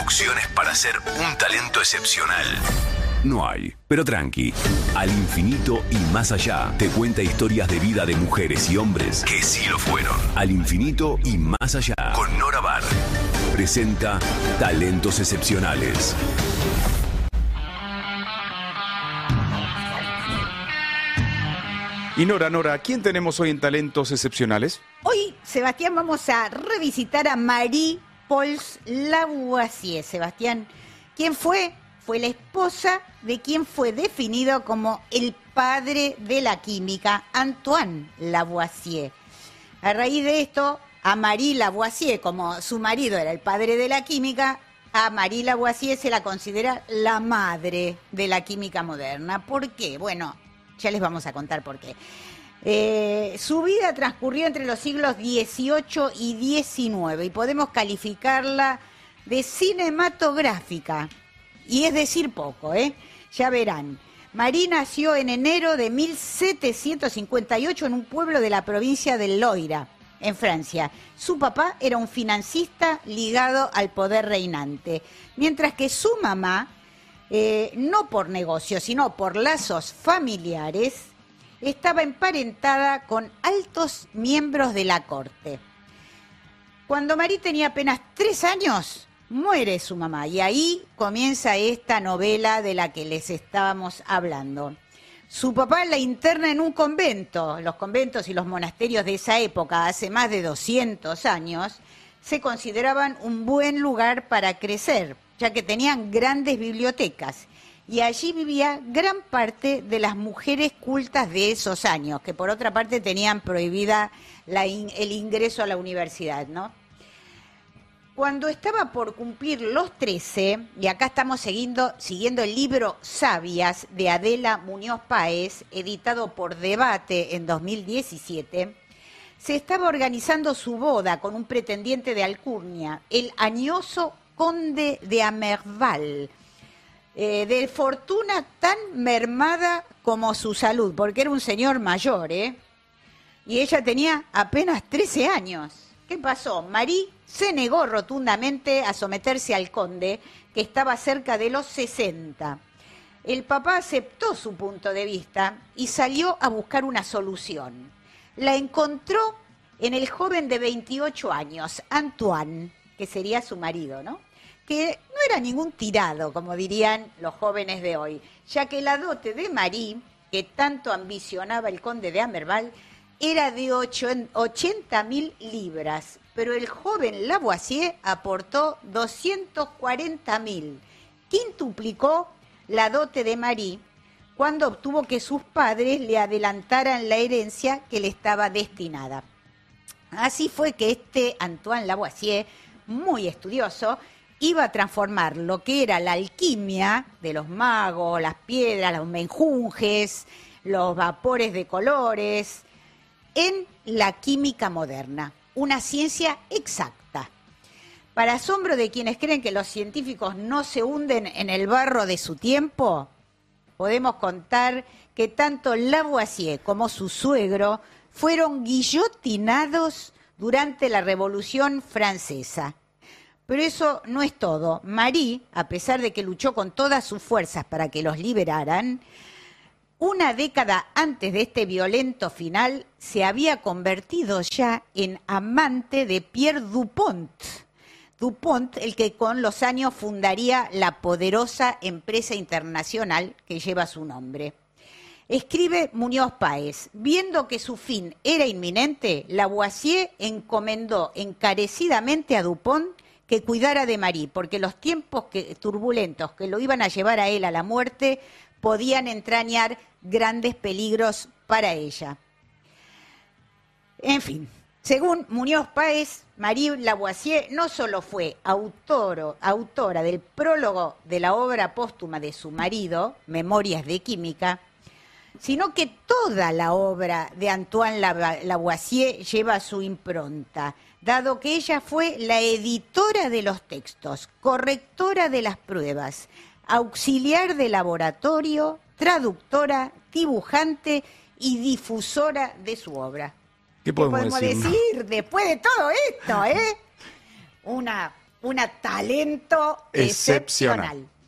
Instrucciones para ser un talento excepcional. No hay, pero tranqui. Al infinito y más allá te cuenta historias de vida de mujeres y hombres que sí lo fueron. Al infinito y más allá con Nora Bar. Presenta Talentos Excepcionales. Y Nora, ¿quién tenemos hoy en Talentos Excepcionales? Hoy, Sebastián, vamos a revisitar a Marie-Paul Lavoisier. Sebastián, ¿quién fue? Fue la esposa de quien fue definido como el padre de la química, Antoine Lavoisier. A raíz de esto, a Marie Lavoisier, como su marido era el padre de la química, a Marie Lavoisier se la considera la madre de la química moderna. ¿Por qué? Bueno, ya les vamos a contar por qué. Su vida transcurrió entre los siglos XVIII y XIX y podemos calificarla de cinematográfica. Y es decir poco, ya verán. Marie nació en enero de 1758 en un pueblo de la provincia de Loira, en Francia. Su papá era un financista ligado al poder reinante, mientras que su mamá, no por negocio, sino por lazos familiares, estaba emparentada con altos miembros de la corte. Cuando Marie tenía apenas 3 años, muere su mamá y ahí comienza esta novela de la que les estábamos hablando. Su papá la interna en un convento. Los conventos y los monasterios de esa época, hace más de 200 años, se consideraban un buen lugar para crecer, ya que tenían grandes bibliotecas. Y allí vivía gran parte de las mujeres cultas de esos años, que por otra parte tenían prohibida el ingreso a la universidad, ¿no? Cuando estaba por cumplir los 13, y acá estamos siguiendo el libro Sabias de Adela Muñoz Páez, editado por Debate en 2017, se estaba organizando su boda con un pretendiente de alcurnia, el añoso conde de Amerval, de fortuna tan mermada como su salud, porque era un señor mayor, y ella tenía apenas 13 años. ¿Qué pasó? Marie se negó rotundamente a someterse al conde, que estaba cerca de los 60. El papá aceptó su punto de vista y salió a buscar una solución. La encontró en el joven de 28 años, Antoine, que sería su marido, ¿no? Que no era ningún tirado, como dirían los jóvenes de hoy, ya que la dote de Marie, que tanto ambicionaba el conde de Amerval, era de 80.000 libras, pero el joven Lavoisier aportó 240.000, quintuplicó la dote de Marie cuando obtuvo que sus padres le adelantaran la herencia que le estaba destinada. Así fue que este Antoine Lavoisier, muy estudioso, iba a transformar lo que era la alquimia de los magos, las piedras, los menjunjes, los vapores de colores, en la química moderna, una ciencia exacta. Para asombro de quienes creen que los científicos no se hunden en el barro de su tiempo, podemos contar que tanto Lavoisier como su suegro fueron guillotinados durante la Revolución Francesa. Pero eso no es todo. Marie, a pesar de que luchó con todas sus fuerzas para que los liberaran, una década antes de este violento final, se había convertido ya en amante de Pierre Dupont. Dupont, el que con los años fundaría la poderosa empresa internacional que lleva su nombre. Escribe Muñoz Páez: viendo que su fin era inminente, Lavoisier encomendó encarecidamente a Dupont que cuidara de Marie, porque los tiempos turbulentos que lo iban a llevar a él a la muerte podían entrañar grandes peligros para ella. En fin, según Muñoz Páez, Marie Lavoisier no solo fue autora del prólogo de la obra póstuma de su marido, Memorias de Química, sino que toda la obra de Antoine Lavoisier lleva su impronta, dado que ella fue la editora de los textos, correctora de las pruebas, auxiliar de laboratorio, traductora, dibujante y difusora de su obra. ¿Qué podemos decir después de todo esto, Una una talento Excepcional. excepcional.